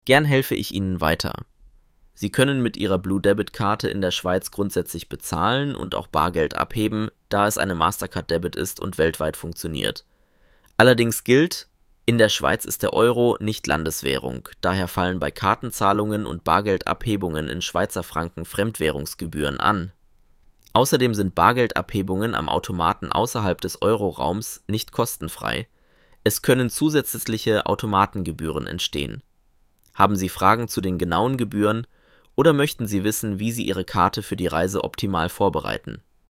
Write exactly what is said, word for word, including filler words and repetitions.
Gern helfe ich Ihnen weiter. Sie können mit Ihrer Blue Debit Karte in der Schweiz grundsätzlich bezahlen und auch Bargeld abheben, da es eine Mastercard Debit ist und weltweit funktioniert. Allerdings gilt, in der Schweiz ist der Euro nicht Landeswährung, daher fallen bei Kartenzahlungen und Bargeldabhebungen in Schweizer Franken Fremdwährungsgebühren an. Außerdem sind Bargeldabhebungen am Automaten außerhalb des Euroraums nicht kostenfrei. Es können zusätzliche Automatengebühren entstehen. Haben Sie Fragen zu den genauen Gebühren oder möchten Sie wissen, wie Sie Ihre Karte für die Reise optimal vorbereiten?